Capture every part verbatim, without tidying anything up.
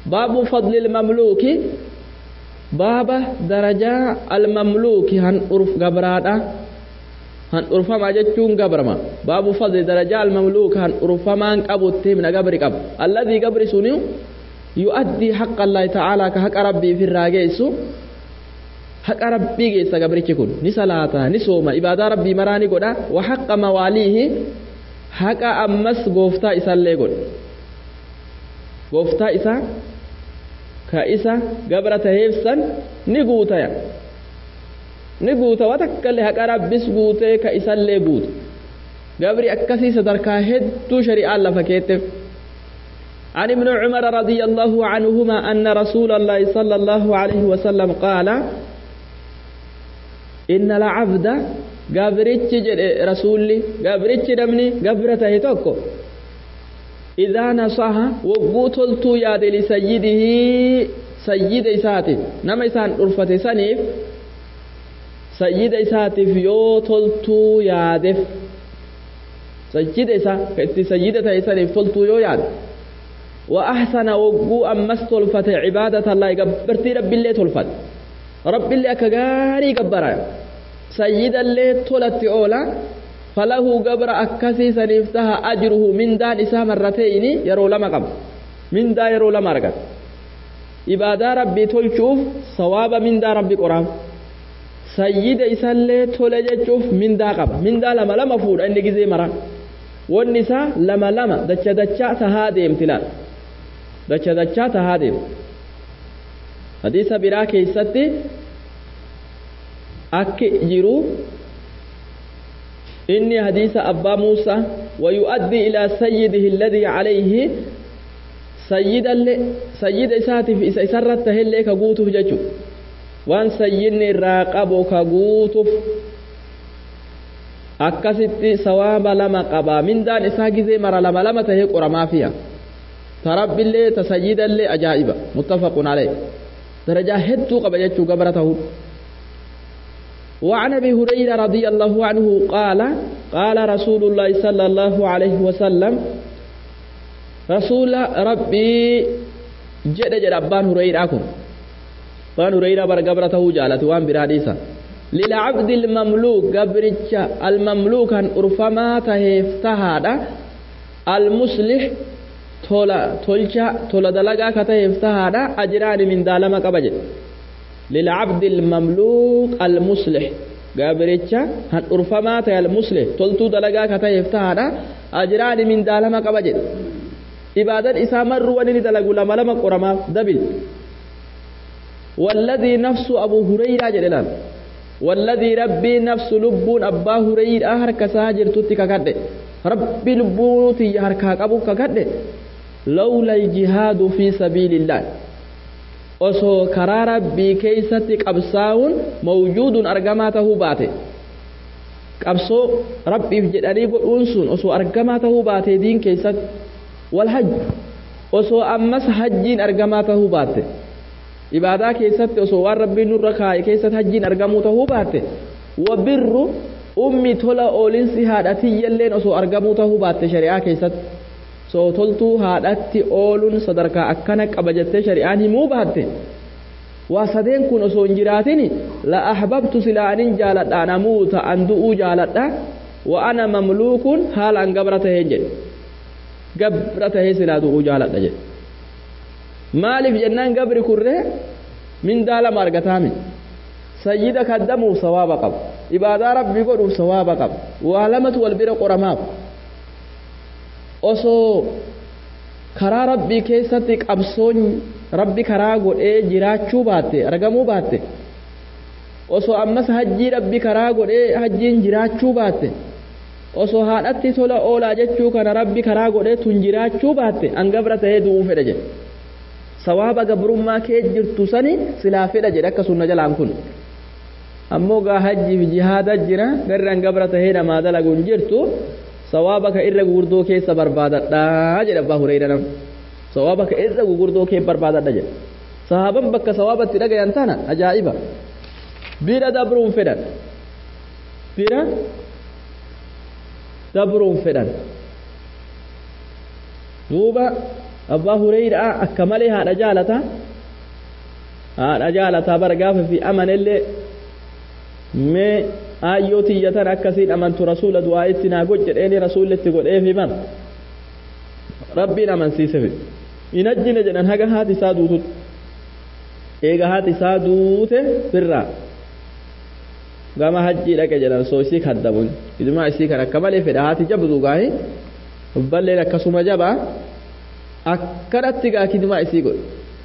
باب فضل المملوك باب درجة المملوك هن أرف قبرادا هن أرف ما جتون قبرما باب فضل درجة المملوك هن أرف ما قبضت من قبر قبر الذي قبر سنيو يؤدي حق الله تعالى كحق ربي في الراجيس حق ربي جيس قبر كون ني صلاة ني صوم عبادة ربي مراني قدا وحق مواليه حق أمس غوفتا إسالي قد غوفتا إسا كإسا قبر تهيفسا نقوتا يا نقوتا وتكالي حق ربس قوتا كإسالي قوت قبر أكسي صدركا هدو شريع الله فكيتف عن ابن عمر رضي الله عنهما أن رسول الله صلى الله عليه وسلم قال إن العبد قبرتش رسولي قبرتش دمني قبرته توكو إذا نصها وقوتلت ياد لسيده سيد إساتف نما إسان أرفت سنيف سيد إساتف يوتلت يادف سيد إساتف سيدة إساتف تلت يو ياد وأحسن وقو أمس تلفت عبادة الله قبرتي رب الله تلفت رب الله أكغاري قبرا سيدا اللي تلت أولا فله قبر أكسي سنفتها أجره من دان إسا مرتين يرو لما قبر من دا يرو لما رقب إبادة ربي تلشوف صواب من دا ربي قرام سيد إسا اللي تلجشوف من دا قبر من دا لما لما فور عندك زي مرا والنساء لما لما دچا دچا تهادي امتلال دچا دچا تهادي حديث براك يستي أك جرو إني حديث أبا موسى ويؤدي إلى سيده الذي عليه سيد اللي سيد إساتف إسا إسرته اللي كقوتف ججو وان سيدني الراقب كقوتف أكست سواب لما قبا من دان إساقي زي مرة لما لما تهيق ورما فيها ترب اللي تسيد اللي أجائبا متفق عليه درجة هدو قبجتشو قبرته وعن ابي هريره رضي الله عنه قال قال رسول الله صلى الله عليه وسلم رسول ربي جد جد ابان هريره كن بان هريره بر قبرته جالت وان براديسا للعبد المملوك قبرتش المملوك ان ارفما تهفتهادا المصلح تولا تولچا تولا دلغا كتهفتهادا اجران من دالما قبج للعبد المملوك المصلح قابرتشا هن أرفمات المصلح تلتو دلقا كتا يفتحنا أجران من دالما قبجد إبادة إسامر رواني دلقوا لما لما قرما دبل والذي نفس أبو هريرة جلال والذي ربي نفس لبون أبا هريرة أهرك ساجر تتك كده ربي لبون تيهرك أبو كده لولا الجهاد في سبيل الله osoo karaa rabbii keeysatti qabsaa'uun mawjuudun argamaa tahuu baate qabsoo rabbiif jedhanii godhuun sun osoo argamaa tahuu baate diin keessatti wal hajj osoo ammas hajjiin argamaa tahuu baate ibaadaa keessatti osoo waan rabbiin nurra kaa'e keessatti hajjiin argamuu tahuu baate wabirru ummi tola oolinsi haadhatiyyalleen osoo argamuu tahuu baate shari'aa keessatti soo toltuu haadhatti ooluun sadarkaa akkana qaba jettee shari'aan himuu baatte waa sadeen kun osoo hin jiraatini la ahbabtu silaanin jaaladha namuuta an du'uu jaaladha wa ana mamluukun haalaan gabra tahee jedhe gabra tahee silaa du'uu jaaladha jedhe maaliif jennaan gabri kurree mindaa lama argataami sayyida kaddamuuf sawaaba qaba ibaadaa rabbii godhuuf sawaaba qaba waa lamatu wal bira qoramaaf osoo karaa rabbii keessatti qabsoon rabbi karaa godhee jiraachuu baatte argamuu baatte osoo ammas hajjii rabbi karaa godhee hajjiin jiraachuu baatte osoo haadhatti tola oolaa jechuu kana rabbi karaa godhee tun jiraachuu baatte an gabra ta'ee du'uu fedha jedhe sawaaba gabrummaa kee jirtu sani silaa fedha jedhe akka sunna jalaan kun ammoo gaa hajjii fi jihaada jira garri an gabra ta'ee namaa dalaguun jirtu sawaabaka irra gurgurdoo keessa barbaadadha jedha abbaa hureyra nam sawaabaka irra gurgurdoo keessa barbaadadha jedha sahaban bakka sawaabatti dhagayan tana ajaa'iba bira dabruun fedhan bira dabruun fedhan duuba abbaa hureyraa akka malee haadha jaalata haadha jaalata bara gaafa fi amanellee mee ayyoo tiyyatan akkasiin amantu rasuula du'aa itti naa godh jedheeni rasuullitti godheefi man rabbiin amansiise hin ajjine jedhan haga haati isaa duututti eega haati isaa duute firraa gama hajjii dhaqe jedhan soo isii kaddabuun idumaa isii kan akka malee fedha haati jabdu gaahi balleen akkasuma jabaa akkanatti gaa kidumaa isii godhe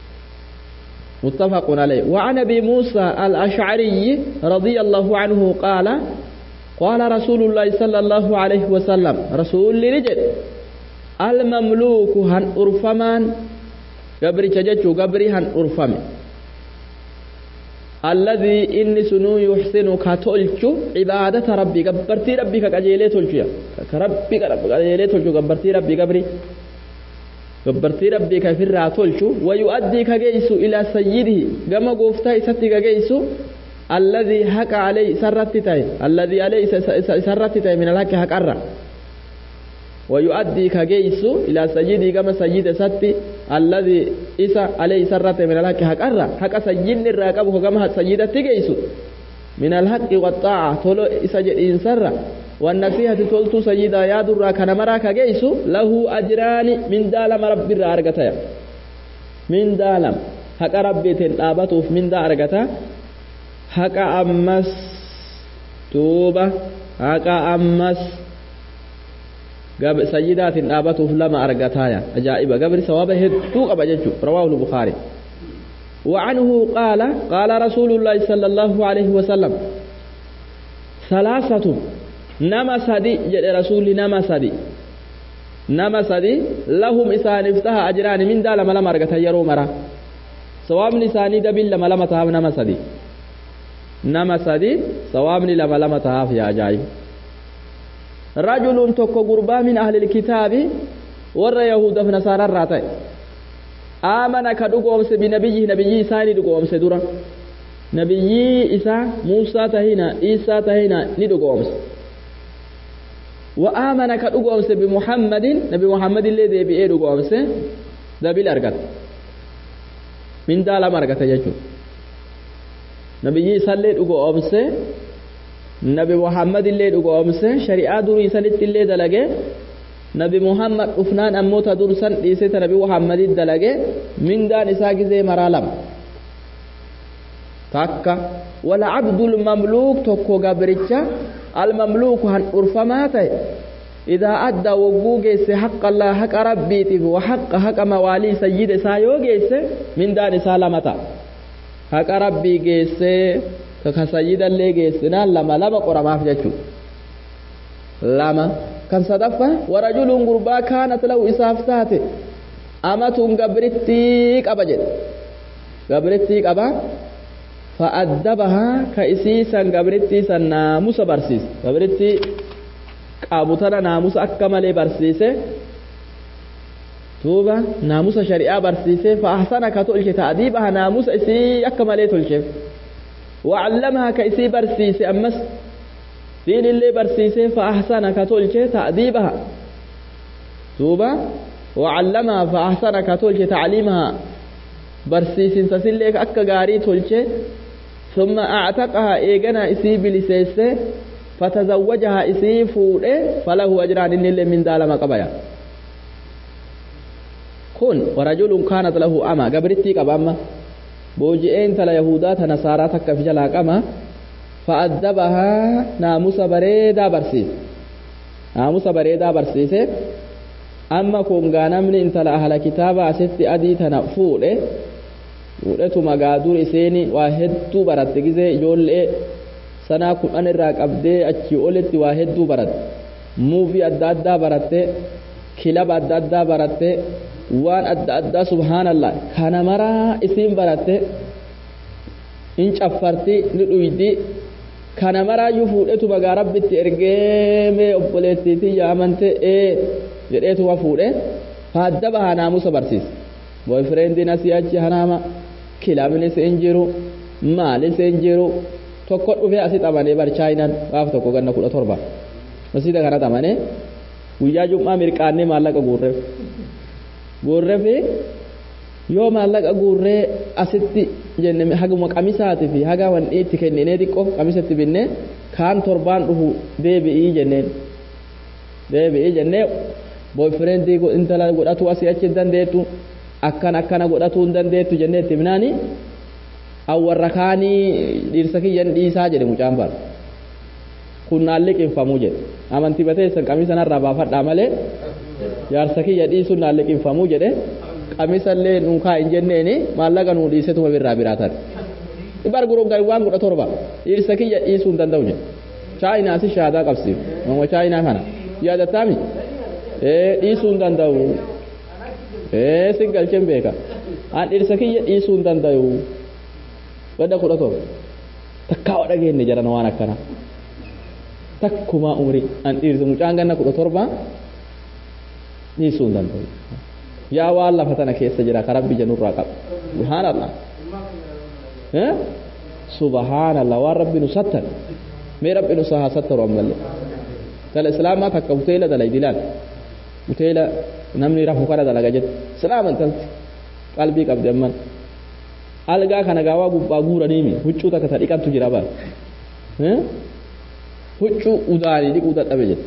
متفق عليه. وعن ابي موسى الاشعري رضي الله عنه قال قال رسول الله صلى الله عليه وسلم رسول رجل المملوك هن أرفمان قبري تججو قبري هن أرفم الذي إني سنو يحسن كتولشو عبادة ربي قبرتي ربي كجيلي تولشو كربي كجيلي تولشو قبرتي ربي قبري قبرتي ربي كفر تولشو ويؤدي كجيسو إلى سيده كما قفتا إساتي كجيسو الذي حق عليه سرتتاي الذي عليه سرتتاي من الحق حق أرى ويؤدي كجيسو إلى سيده كما سيد ساتي الذي إسا عليه سرت من الحق حق أرى حق سيد الراقبه كما سيد تجيسو من الحق والطاعة تولو إسا جئين سر والنصيحة تولتو سيدا يا درا كان مراك جيسو له أجران من دالم رب الرارقتا من دالم حق ربي تنابته من دارقتا حق أمس توبة حق أمس قبل سيدات نابته لما أرقتايا أجائب قبل ثوابه هدو أبججو رواه البخاري. وعنه قال قال رسول الله صلى الله عليه وسلم ثلاثة نما سدي جد رسول نما سدي نما سدي لهم إسان افتح أجران من دال ملام أرقتا يرو مرا ثواب نساني دبل لما لما تهاب نما سدي نما سدي ثواب لما لما تهاب يا أجائب. رجل تكو غربا من أهل الكتاب ور يهود فنصارى الراتي آمن كدقومس بنبيه نبي ثاني دقومس دورا نبي إسا موسى تهينا إيسا تهينا ندقومس وآمن كدقومس بمحمد نبي محمد الذي بإيه دقومس دبي الأرقات من دالا مرقات يجو نبي إيسا اللي دقومس نبي محمد اللي دقومسه شريعة دوري سنت اللي دلقه نبي محمد أفنان أموت درسان ديسة نبي محمد الدلقه من دان إساق زي مرالم تاكا ولا عبد المملوك تكو قبرتشا المملوك هن أرفماته إذا أدى وقوقيس حق الله حق ربيته وحق حق موالي سيد سايوقيس من دان سالمتا حق ربي قيسه ka sayyidallee geessinaan lama lama qoramaaf jechuu lama kan sadaffa warajulun gurbaa kaanat lahu isaaf taate amatun gabrittii qaba jedhe gabrittii qaba fa'addabahaa ka isiisan gabrittii san naamusa barsiise gabrittii qaabutana naamusa akka malee barsiise tuuba naamusa shari'aa barsiise fa'ahsana ka tolche ta'diibaha naamusa isii akka malee tolcheef وعلمها كيسي برسيسي أمس دين اللي برسيسي فأحسن كتولشي تأديبها توبة وعلمها فأحسن كتولشي تعليمها برسيسي سسليك أكا غاري تولشي ثم أعتقها إيغنا إسي بلسيسي فتزوجها إسي فوره فله أجران إن اللي من دالما قبايا كن ورجل كانت له أما قبرتي قباما بوجئين تلا يهودات نصارى تكف جلا قما فأدبها ناموس بريدا برسيس ناموس بريدا برسيس أما كون غانمن انت لا أهل كتابة ست أدي تنفول ولتو مغادور إسيني واحد تو برد تجزي جول سنا كون الراك أبدي أتشي أولت واحد تو برد موفي أدادا برد كلاب أدادا برد waan adda addaa subhaanallah kana maraa isiin baratte in caffarti ni dhuydi kana maraa yu fuudhetu bagaa rabbitti ergee mee obboleettiitii yaamante ee jedheetu wa fuudhe faaddaba haa naamusa barsiise boyfriendiin asii achi hanaama kilaabni seen jiru maali seen jiru tokko dhufee asii xamanee barchaayinan gaaf tokko ganna kudha torba masjida kana xamanee guyyaa jum'aa mirqaannee maallaqa guurreef guurree fi yoo maallaqa guurree asitti jenne haguma qamisaatii fi haga wanni itti kenninee xiqqoo qamisatti binnee kaan torbaan dhufu deebi'ii jenneen deebi'ii jennee boyfriendii intala godhatu asii achi dandeettu akkan akkana godhatu hin dandeettu jennee itti himnaani awwarra kaanii dhiirsa kiyyan dhiisaa jedhe mucaan bara kun naallee qinfamuu jedhe amantii bateessan qamisa narraa baafadhaa malee jaarsa kiyya dhiisuun naallee qinfamuu jedhe qamisallee nuukaa hin jenneeni maallaqa nuu dhiisetuma birraa biraatan ibar guruun gari waan kudha torba dhiirsa kiyya dhiisuu hin danda'u jedhe chaayinaa si shaadaa qabsiif nama chaayinaa kana yaadattaami ee dhiisuu hin danda'u ee si galcheen beeka an dhiirsa kiyya dhiisuu hin danda'u wadda kudha torba takkaa wadha geenne jedhan waan akkana takkuma umri an dhiirsa mucaan ganna kudha torba dhiisuu hin danda'u yaa waan lafa tana keessa jira ka rabbi janurraa qaba subhaanallah eh subhaanallah waan rabbi nu sattan mee rabbi nu sahaa sattaru ammallee tala islaamaa takka hoteela dalay dilaan hoteela namni rafu kana dalaga jette islaaman talti qalbii qabdi amman algaa kana gaawaa gubbaa guuraniimi huccuu takka ta dhiqantu jira bara eh huccuu udaanii dhiquu dadhabe jette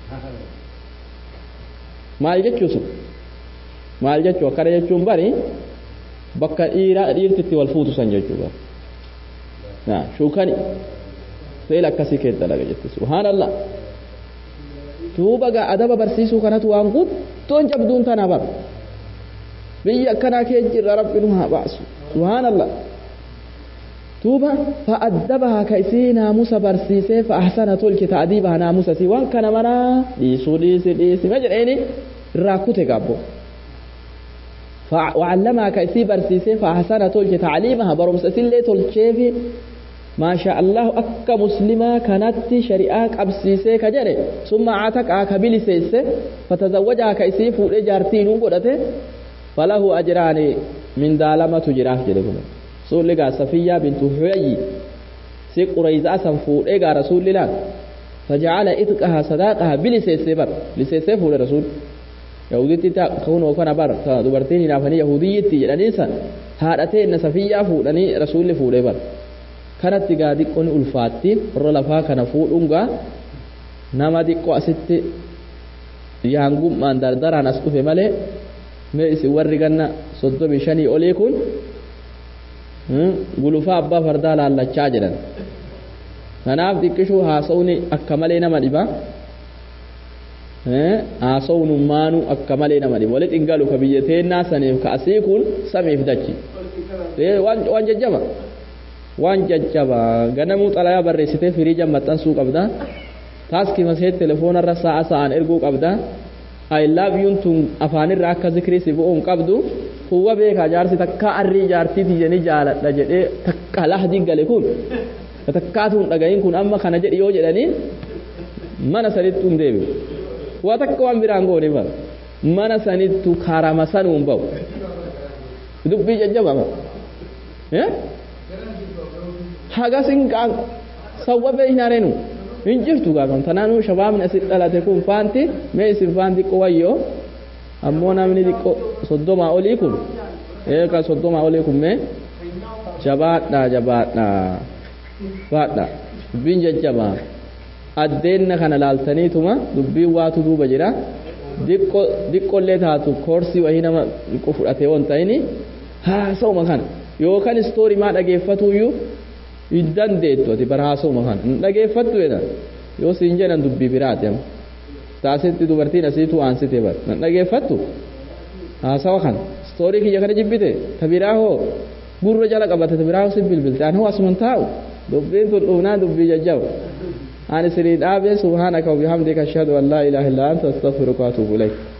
maal jechuu sun maal jechuu akkana jechuun bari bakka dhiiraa dhiirtitti wal fuutu san jechuu bara na shukani seela akkasii keessa dalaga jette subhaanallah tuuba gaa adaba barsiisuu kanatu waan guddoon jabduun tana bara biyya akkanaa keessa jirra rabbi nu haa baasu subhaanallah tuuba fa'addabaha ka isii naamusa barsiisee fa'ahsana tolche ta'adiibaha naamusa si waan kana maraa dhiisuu dhiisi dhiisi ma jedheeni irraa kute gaabbo وعلمها كيسي برسيسي فأحسن تلك تعليمها برمس أسلي تلشيفي ما شاء الله أكا مسلمة كانت شريعة أبسيسي كجري ثم عاتك آكبلي سيسي فتزوجها كيسي فولي جارتين وقلته فله أجران من دالمة جراف جلبنا سؤال لغا صفية بنت حيي سي قريزة سنفول إيغا رسول الله فجعل إذكها صداقها بلي سيسي بر لسيسي فولي رسول yahuditti ta kuno kana bar ta dubartiin naafanii yahudiyyatti jedhanii san haadhatee na safiyyaa fuudhanii rasuulli fuudhee bar kanatti gaa diqqoon ulfaatti warra lafaa kana fuudhungaa nama diqqoo asitti yaangummaan dardaraan as dhufe malee mee isin warri ganna soddomii shanii olii kun gulufaa abbaa fardaa laallachaa jedhan kanaaf diqqishuu haasa'uuni akka malee nama dhiba haasa'uun ummaanuu akka malee nama dhiba walitti hin galu ka biyya teennaa saniif ka asii kun samiif dachi waan jajjaba waan jajjaba ganamuu xalayaa barreessitee firiija maxxansuu qabda taaskii masee telefoonarra sa'a sa'aan erguu qabda I love you tun afaanirra akka zikrii si bu'uun qabdu huwa beekaa jaarsi takka arrii jaartii tiyyanii jaaladha jedhee takka lahdi gale kun takkaatuun dhagayin kun amma kana jedhi yoo jedhanii mana sanittu hin deebi'u waa takka waan biraan goone bara mana sanittu karama sanuun ba'u dubbii jajjabama hagasin qaan sawwa beeynareenu hin jirtu gaafam tanaanuu shabaabni asitti dhalate kun faanti mee isin faanti qowayyoo ammoo namni xiqqoo soddomaa olii kun eega soddomaa olii kun mee jabaadha jabaadha faadha dubbiin jajjabaa addeenna kana laaltaniituma dubbiin waatu duuba jira diqqollee taatu koorsii wahii nama xiqqoo fudhatee waan ta'ini haasa'uma kana yookaan istoorii maa dhageeffatuuyyuu hin dandeettu ati bara haasa'uma kana hin dhageeffattu jedha yoo siin jedhan dubbii biraati amma taasitti dubartiin asiitu aansite bara hin dhageeffattu haasawa kana istoorii kiyya kana jibbite ta biraa hoo gurra jala qabate ta biraa hoo sin bilbilte an hoo asuman taa'u dubbiin tun dhuunaa dubbii jajjaba ani sirii dhaabee subhaanaka wa bihamdika ashhadu an laa ilaaha illa anta astaghfiruka wa atuubu ilayk